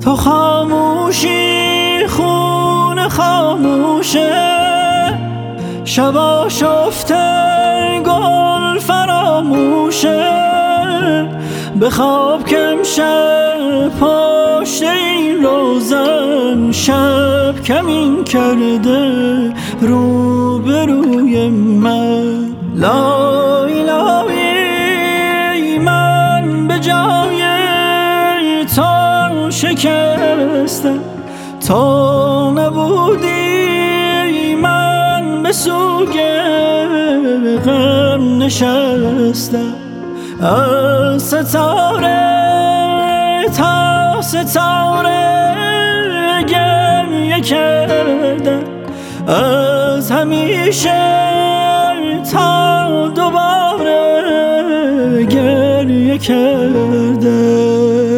تو خاموشی خون خاموشه، شبا شفته گل فراموشه. بخواب که امشب پشت این روزن شب کمین کرده روبروی من. لای لای من به جای تو شکستم، تو نبودی من به سوگ غم نشستم. از ستاره تا ستاره گریه کردم، از همیشه تا دوباره گریه کردم.